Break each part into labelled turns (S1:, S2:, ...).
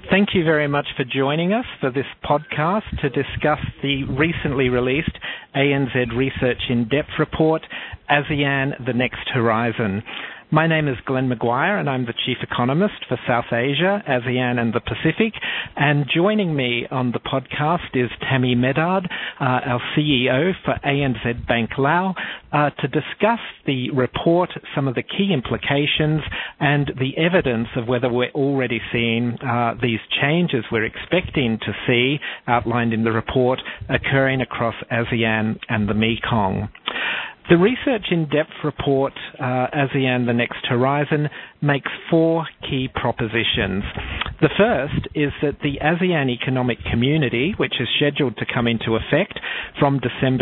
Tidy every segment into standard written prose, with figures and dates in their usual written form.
S1: Thank you very much for joining us for this podcast to discuss the recently released ANZ Research In-Depth report, ASEAN, The Next Horizon. My name is Glenn Maguire and I'm the Chief Economist for South Asia, ASEAN and the Pacific. And joining me on the podcast is Tammy Medard, our CEO for ANZ Bank Lao, to discuss the report, some of the key implications and the evidence of whether we're already seeing these changes we're expecting to see outlined in the report occurring across ASEAN and the Mekong. The Research In-Depth report, ASEAN The Next Horizon, makes four key propositions. The first is that the ASEAN Economic Community, which is scheduled to come into effect from December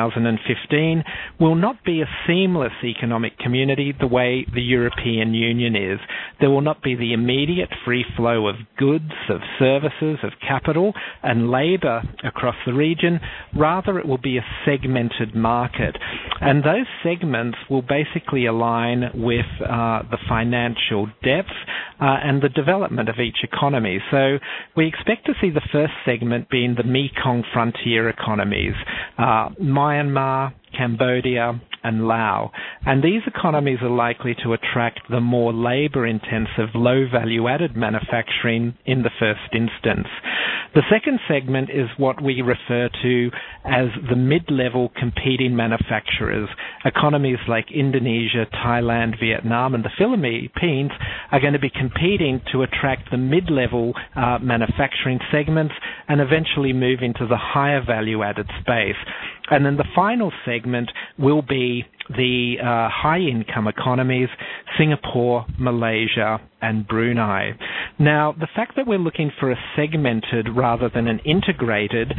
S1: 2015, will not be a seamless economic community the way the European Union is. There will not be the immediate free flow of goods, of services, of capital and labour across the region. Rather, it will be a segmented market. And those segments will basically align with the financial depth and the development of each economy. So we expect to see the first segment being the Mekong frontier economies, Myanmar, Cambodia and Laos. And these economies are likely to attract the more labour-intensive, low-value-added manufacturing in the first instance. The second segment is what we refer to as the mid-level competing manufacturers. Economies like Indonesia, Thailand, Vietnam and the Philippines are going to be competing to attract the mid-level manufacturing segments and eventually move into the higher value-added space. And then the final segment will be the high-income economies, Singapore, Malaysia and Brunei. Now, the fact that we're looking for a segmented rather than an integrated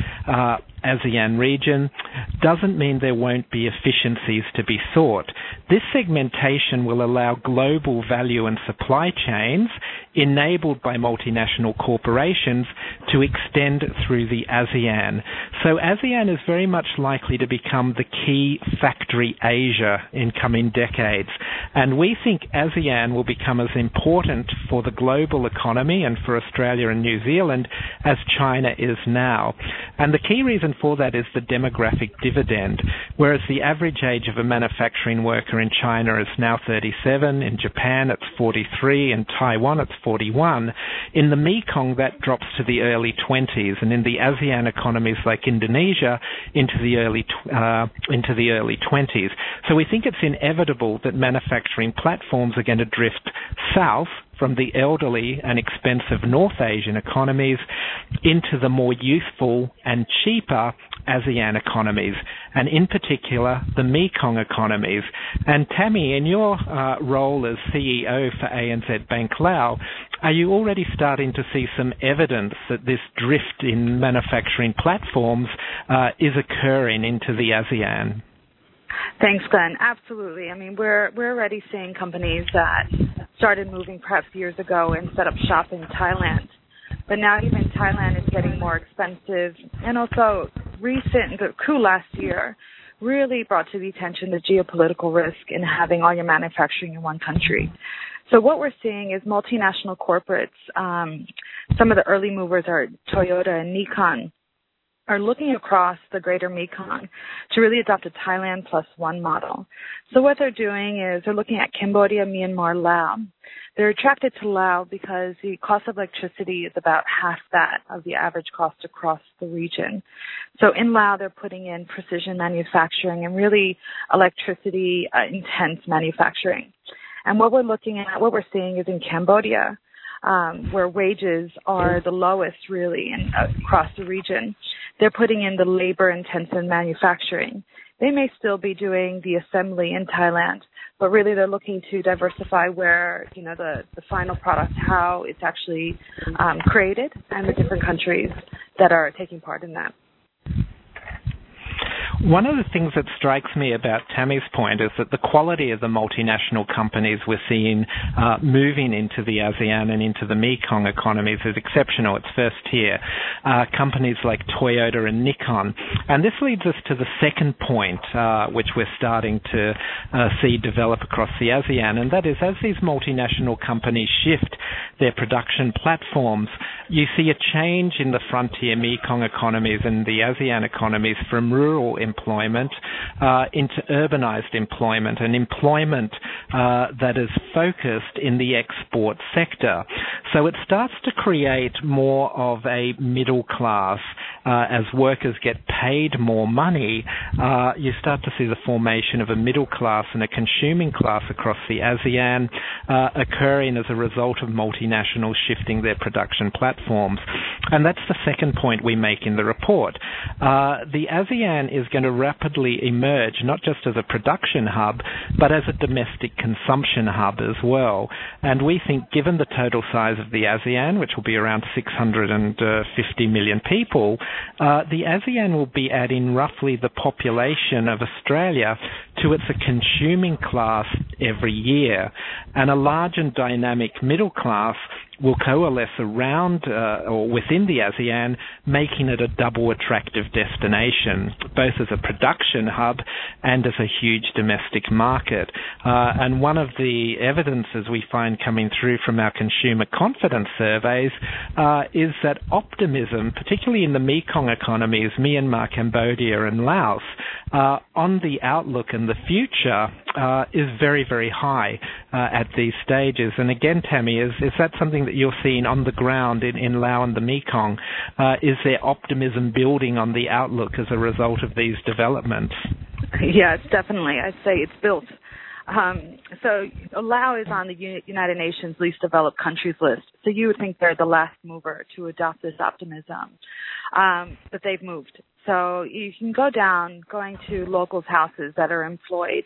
S1: ASEAN region doesn't mean there won't be efficiencies to be sought. This segmentation will allow global value and supply chains enabled by multinational corporations to extend through the ASEAN. So ASEAN is very much likely to become the key factory Asia in coming decades. And we think ASEAN will become as important for the global economy and for Australia and New Zealand as China is now. And the key reason for that is the demographic dividend. Whereas the average age of a manufacturing worker in China is now 37, in Japan it's 43, in Taiwan it's 41. In the Mekong that drops to the early 20s, and in the ASEAN economies like Indonesia into the early 20s. So we think it's inevitable that manufacturing platforms are going to drift south from the elderly and expensive North Asian economies into the more youthful and cheaper ASEAN economies, and in particular the Mekong economies. And Tammy, in your role as CEO for ANZ Bank Lao, are you already starting to see some evidence that this drift in manufacturing platforms is occurring into the ASEAN?
S2: Thanks, Glenn. Absolutely. I mean, we're already seeing companies that started moving perhaps years ago and set up shop in Thailand. But now even Thailand is getting more expensive. And also the coup last year really brought to the attention the geopolitical risk in having all your manufacturing in one country. So what we're seeing is multinational corporates, some of the early movers are Toyota and Nikon, are looking across the greater Mekong to really adopt a Thailand plus one model. So what they're doing is they're looking at Cambodia, Myanmar, Laos. They're attracted to Laos because the cost of electricity is about half that of the average cost across the region. So in Laos, they're putting in precision manufacturing and really electricity intense manufacturing. And what we're seeing is in Cambodia, where wages are the lowest really across the region, they're putting in the labor-intensive manufacturing. They may still be doing the assembly in Thailand, but really they're looking to diversify where, the final product, how it's actually created, and the different countries that are taking part in that.
S1: One of the things that strikes me about Tammy's point is that the quality of the multinational companies we're seeing moving into the ASEAN and into the Mekong economies is exceptional. It's first tier. Companies like Toyota and Nikon. And this leads us to the second point, which we're starting to see develop across the ASEAN, and that is as these multinational companies shift their production platforms you see a change in the frontier Mekong economies and the ASEAN economies from rural employment into urbanized employment, and employment that is focused in the export sector. So it starts to create more of a middle class. As workers get paid more money, you start to see the formation of a middle class and a consuming class across the ASEAN occurring as a result of multinationals shifting their production platforms. And that's the second point we make in the report. The ASEAN is going to rapidly emerge not just as a production hub, but as a domestic consumption hub as well. And we think, given the total size of the ASEAN, which will be around 650 million people, the ASEAN will be adding roughly the population of Australia to its consuming class every year. And a large and dynamic middle class will coalesce around or within the ASEAN, making it a double attractive destination, both as a production hub and as a huge domestic market. And one of the evidences we find coming through from our consumer confidence surveys is that optimism, particularly in the Mekong economies, Myanmar, Cambodia and Laos, on the outlook and the future is very, very high at these stages. And again, Tammy, is that something that you're seeing on the ground in Laos and the Mekong? Is there optimism building on the outlook as a result of these developments?
S2: Yes, definitely. I'd say it's built. So Laos is on the United Nations least developed countries list. So you would think they're the last mover to adopt this optimism. But they've moved. So you can go down, going to locals' houses that are employed,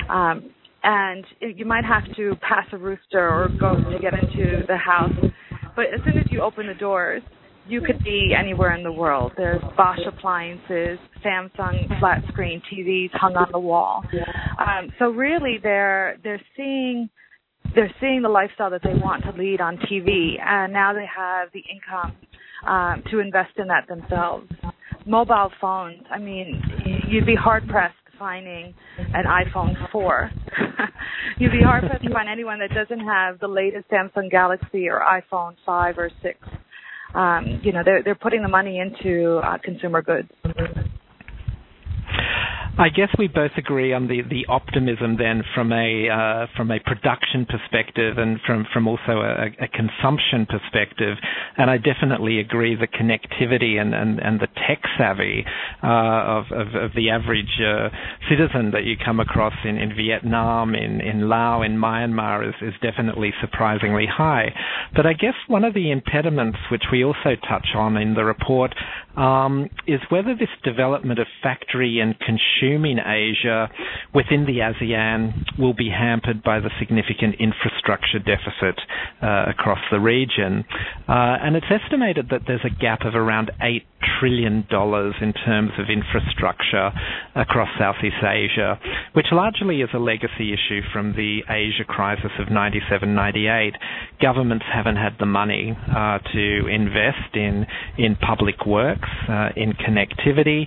S2: and you might have to pass a rooster or go to get into the house. But as soon as you open the doors, you could be anywhere in the world. There's Bosch appliances, Samsung flat screen TVs hung on the wall. So really, they're seeing the lifestyle that they want to lead on TV, and now they have the income to invest in that themselves. Mobile phones. I mean, you'd be hard pressed finding an iPhone 4. You'd be hard pressed to find anyone that doesn't have the latest Samsung Galaxy or iPhone 5 or 6. They're putting the money into consumer goods.
S1: I guess we both agree on the optimism then from a production perspective and from also a consumption perspective, and I definitely agree the connectivity and the tech savvy of the average citizen that you come across in Vietnam, in Laos, in Myanmar is definitely surprisingly high. But I guess one of the impediments which we also touch on in the report is whether this development of factory and consuming Asia within the ASEAN will be hampered by the significant infrastructure deficit across the region. And it's estimated that there's a gap of around $8 trillion in terms of infrastructure across Southeast Asia, which largely is a legacy issue from the Asia crisis of 97-98. Governments haven't had the money to invest in public works, in connectivity,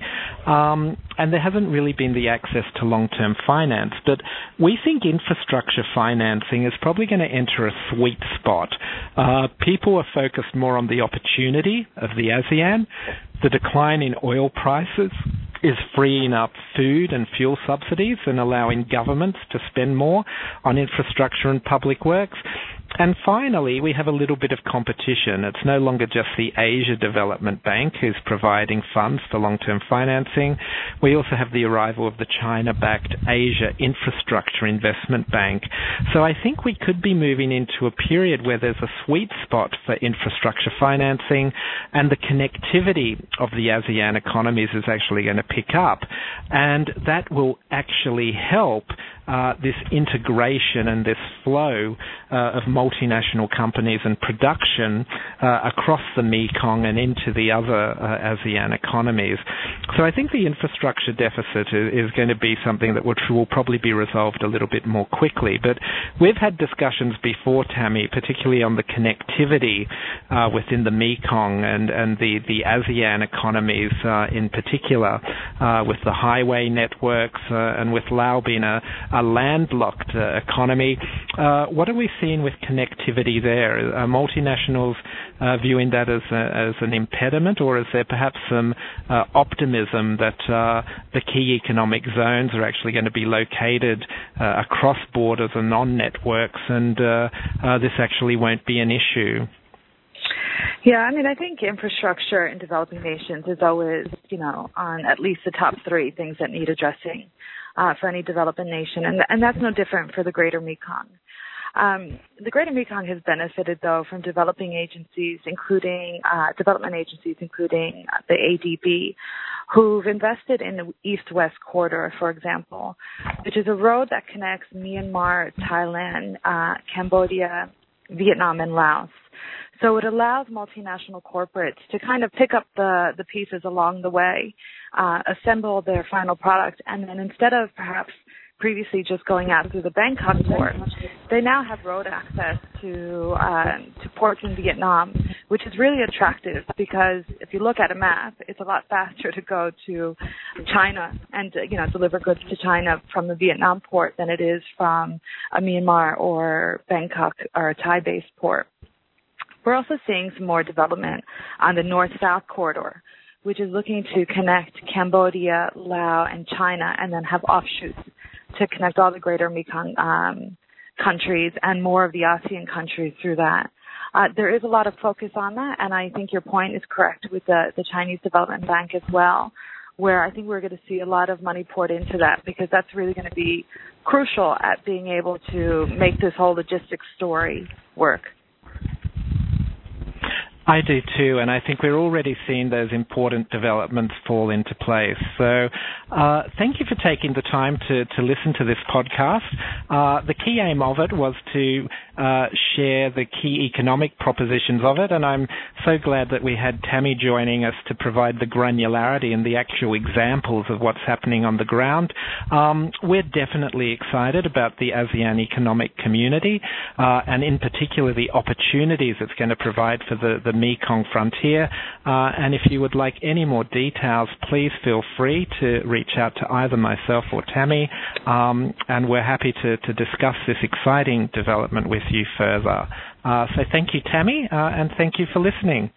S1: and there hasn't really been the access to long-term finance. But we think infrastructure financing is probably going to enter a sweet spot. People are focused more on the opportunity of the ASEAN. The decline in oil prices is freeing up food and fuel subsidies and allowing governments to spend more on infrastructure and public works. And finally, we have a little bit of competition. It's no longer just the Asia Development Bank who's providing funds for long-term financing. We also have the arrival of the China-backed Asia Infrastructure Investment Bank. So I think we could be moving into a period where there's a sweet spot for infrastructure financing, and the connectivity of the ASEAN economies is actually going to pick up. And that will actually help this integration and this flow of multinational companies and production across the Mekong and into the other ASEAN economies. So I think the infrastructure deficit is going to be something that will probably be resolved a little bit more quickly. But we've had discussions before, Tammy, particularly on the connectivity within the Mekong and the ASEAN economies in particular, with the highway networks and with Laos being a landlocked economy. What are we seeing with connectivity there? Are multinationals viewing that as an impediment, or is there perhaps some optimism that the key economic zones are actually going to be located across borders and on networks, and this actually won't be an issue?
S2: Yeah, I mean, I think infrastructure in developing nations is always, on at least the top three things that need addressing for any developing nation, and that's no different for the Greater Mekong. The Greater Mekong has benefited, though, from development agencies, including the ADB, who've invested in the East-West Corridor, for example, which is a road that connects Myanmar, Thailand, Cambodia, Vietnam, and Laos. So it allows multinational corporates to kind of pick up the pieces along the way, assemble their final product, and then instead of perhaps previously just going out through the Bangkok port, they now have road access to ports in Vietnam, which is really attractive because if you look at a map, it's a lot faster to go to China and deliver goods to China from the Vietnam port than it is from a Myanmar or Bangkok or a Thai-based port. We're also seeing some more development on the North-South corridor, which is looking to connect Cambodia, Laos, and China, and then have offshoots to connect all the Greater Mekong countries and more of the ASEAN countries through that. There is a lot of focus on that, and I think your point is correct with the Chinese Development Bank as well, where I think we're going to see a lot of money poured into that because that's really going to be crucial at being able to make this whole logistics story work.
S1: I do too, and I think we're already seeing those important developments fall into place. So thank you for taking the time to listen to this podcast. The key aim of it was to share the key economic propositions of it, and I'm so glad that we had Tammy joining us to provide the granularity and the actual examples of what's happening on the ground. We're definitely excited about the ASEAN economic community, and in particular the opportunities it's going to provide for the Mekong frontier. And if you would like any more details, please feel free to reach out to either myself or Tammy, and we're happy to discuss this exciting development with you further. So thank you, Tammy, and thank you for listening.